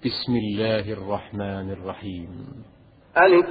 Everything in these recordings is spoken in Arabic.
بسم الله الرحمن الرحيم. ألف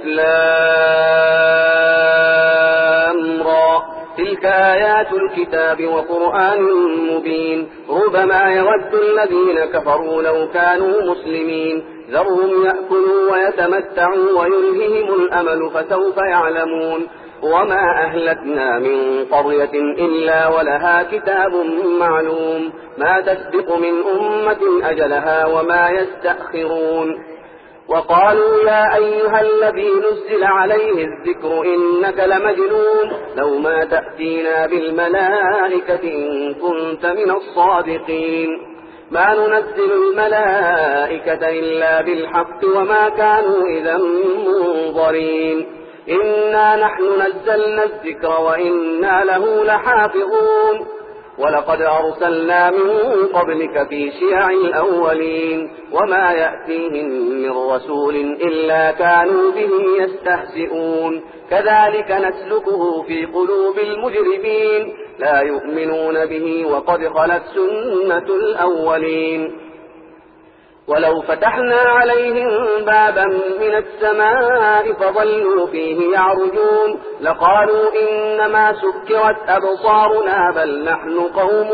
لام را تلك آيات الكتاب وقرآن مبين ربما يود الذين كفروا لو كانوا مسلمين ذرهم يأكلوا ويتمتعوا ويلههم الأمل فسوف يعلمون وما أهلكنا من قرية إلا ولها كتاب معلوم ما تسبق من أمة أجلها وما يستأخرون وقالوا يا أيها الذي نزل عليه الذكر إنك لمجنون لو ما تأتينا بالملائكة إن كنت من الصادقين ما ننزل الملائكة إلا بالحق وما كانوا إذا منظرين إنا نحن نزلنا الذكر وإنا له لحافظون ولقد أرسلنا من قبلك في شيع الأولين وما يأتيهم من رسول إلا كانوا به يستهزئون كذلك نسلكه في قلوب المجرمين لا يؤمنون به وقد خلت سنة الأولين ولو فتحنا عليهم بابا من السماء فظلوا فيه يعرجون لقالوا إنما سكرت أبصارنا بل نحن قوم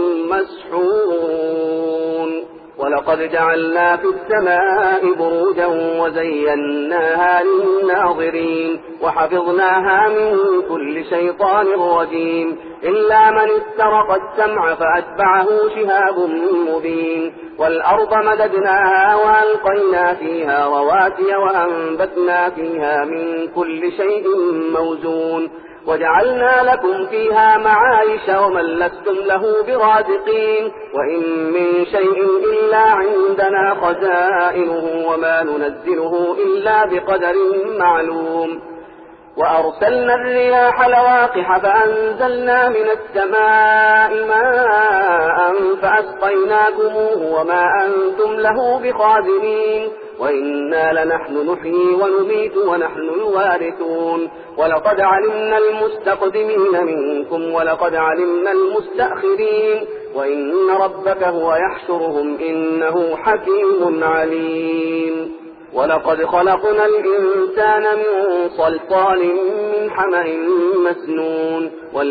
مسحورون ولقد جعلنا في السماء بروجا وزيناها للناظرين وحفظناها من كل شيطان رجيم إلا من استرق السمع فأتبعه شهاب مبين والأرض مددناها وألقينا فيها رواسي وأنبتنا فيها من كل شيء موزون وجعلنا لكم فيها معايش ومن لستم له برازقين وإن من شيء إلا عندنا خزائنه وما ننزله إلا بقدر معلوم وأرسلنا الرياح لواقح فأنزلنا من السماء ماء فأسقيناكموه وما أنتم له بخازنين وإنا لنحن نحيي ونميت ونحن الوارثون ولقد علمنا المستقدمين منكم ولقد علمنا المستأخرين وإن ربك هو يحشرهم إنه حكيم عليم ولقد خلقنا الإنسان من صلصال من حمأ مسنون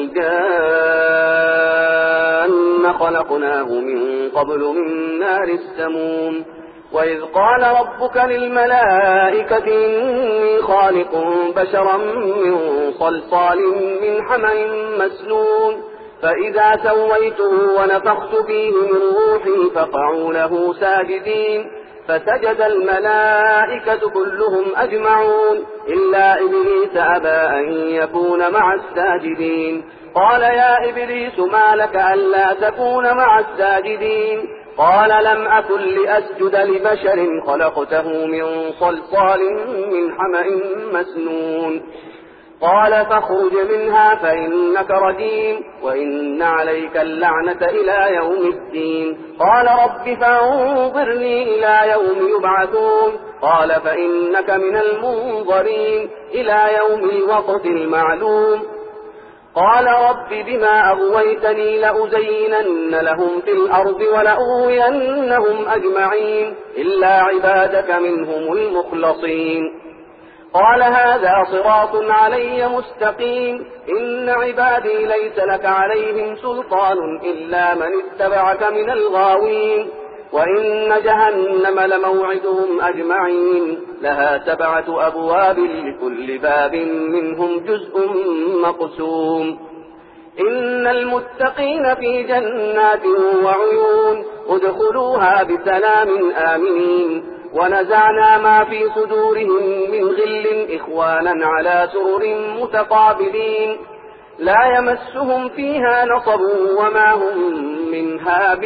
والجان خلقناه من قبل من نار السموم وإذ قال ربك للملائكة إني خالق بشرا من صلصال من حمأ مسنون فإذا سويته ونفخت فيه من روحي فقعوا له ساجدين فسجد الملائكة كلهم أجمعون إلا إبليس أبى أن يكون مع الساجدين قال يا إبليس ما لك ألا تكون مع الساجدين قال لم أكن لأسجد لبشر خلقته من صلصال من حمأ مسنون قال فاخرج منها فإنك رجيم وإن عليك اللعنة إلى يوم الدين قال رب فانظرني إلى يوم يبعثون قال فإنك من المنظرين إلى يوم الوقت المعلوم قال رب بما أغويتني لأزينن لهم في الأرض ولأغوينهم أجمعين إلا عبادك منهم المخلصين قال هذا صراط علي مستقيم إن عبادي ليس لك عليهم سلطان إلا من اتبعك من الغاوين وإن جهنم لموعدهم أجمعين لها 7 أبواب لكل باب منهم جزء مقسوم إن المتقين في جنات وعيون ادخلوها بسلام آمنين ونزعنا ما في صدورهم من غل إخوانا على سرر متقابلين لا يمسهم فيها نصب وما هم منها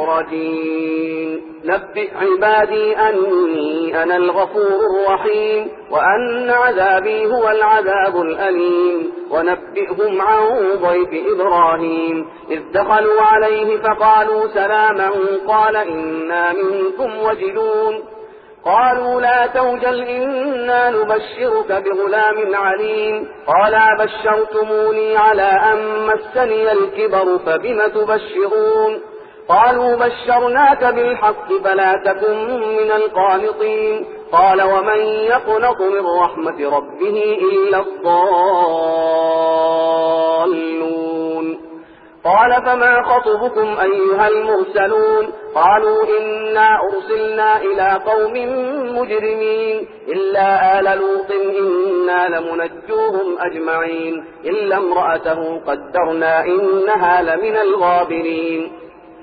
بمخرجين نبئ عبادي أني أنا الغفور الرحيم وأن عذابي هو العذاب الأليم ونبئهم عن ضيف إبراهيم إذ دخلوا عليه فقالوا سلاما قال إنا منكم وجلون قالوا لا توجل إنا نبشرك بغلام عليم قال أبشرتموني على أن مسني الكبر فبم تبشرون قالوا بشرناك بالحق فلا تكن من القانطين قال ومن يقنط من رحمة ربه إلا الضالون قال فما خطبكم أيها المرسلون قالوا إنا أرسلنا إلى قوم مجرمين إلا آل لوط إنا لمنجوهم أجمعين إلا امرأته قدرنا إنها لمن الغابرين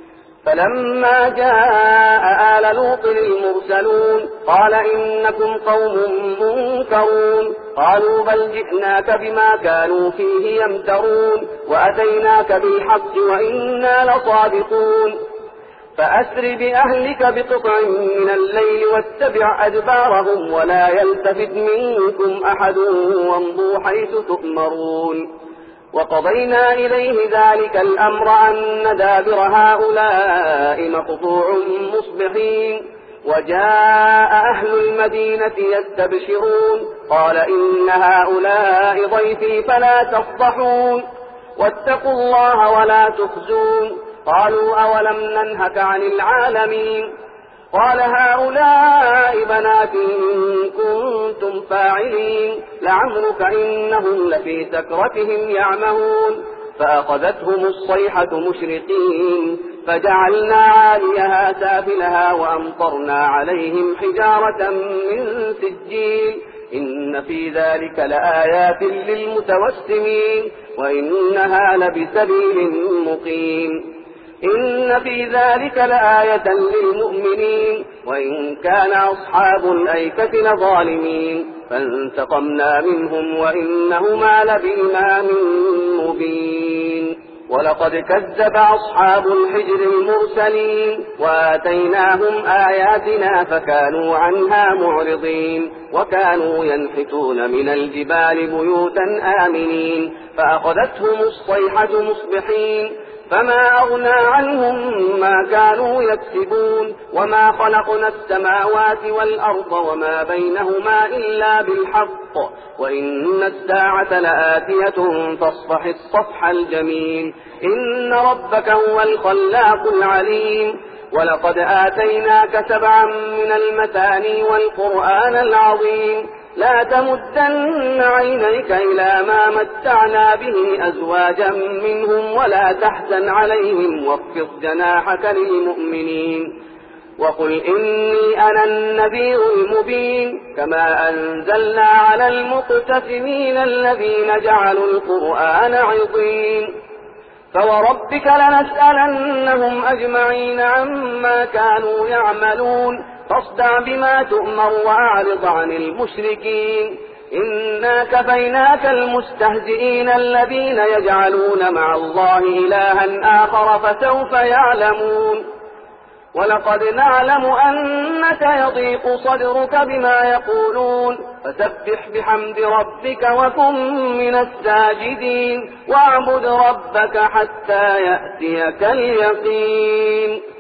فلما جاء آل لوط المرسلون قال إنكم قوم منكرون قالوا بل جئناك بما كانوا فيه يمترون وأتيناك بالحق وإنا لصادقون فأسر بأهلك بقطع من الليل واتبع أدبارهم ولا يلتفت منكم أحد وامضوا حيث تؤمرون وقضينا إليه ذلك الأمر أن دابر هؤلاء مقطوع مصبحين وجاء أهل المدينة يستبشرون قال إن هؤلاء ضيفي فلا تفضحون واتقوا الله ولا تخزون قالوا أولم ننهك عن العالمين قال هؤلاء بناتي إن كنتم فاعلين لعمرك إنهم لفي سكرتهم يعمهون فأخذتهم الصيحة مشرقين فجعلنا عاليها سافلها وأمطرنا عليهم حجارة من سجيل إن في ذلك لآيات للمتوسمين وإنها لبسبيل مقيم إن في ذلك لآية للمؤمنين وإن كان أصحاب الأيكة لظالمين فانتقمنا منهم وإنهما لبإمام مبين ولقد كذب أصحاب الحجر المرسلين وآتيناهم آياتنا فكانوا عنها معرضين وكانوا ينحتون من الجبال بيوتا آمنين فأخذتهم الصيحة مصبحين فما أغنى عنهم ما كانوا يكسبون وما خلقنا السماوات والأرض وما بينهما إلا بالحق وإن الساعة لآتية فاصفح الصفح الجميل إن ربك هو الخلاق العليم ولقد آتيناك 7 من المثاني والقرآن العظيم لا تمدن عينيك إلى ما متعنا به أزواجا منهم ولا تحزن عليهم واخفض جناحك للمؤمنين وقل إني أنا النذير المبين كما أنزلنا على المقتسمين الذين جعلوا القرآن عظيم فوربك لنسألنهم أجمعين عما كانوا يعملون فاصدع بما تؤمر وأعرض عن المشركين إنا كفيناك المستهزئين الذين يجعلون مع الله إلها آخر فسوف يعلمون ولقد نعلم أنك يضيق صدرك بما يقولون فسبح بحمد ربك وكن من الساجدين واعبد ربك حتى يأتيك اليقين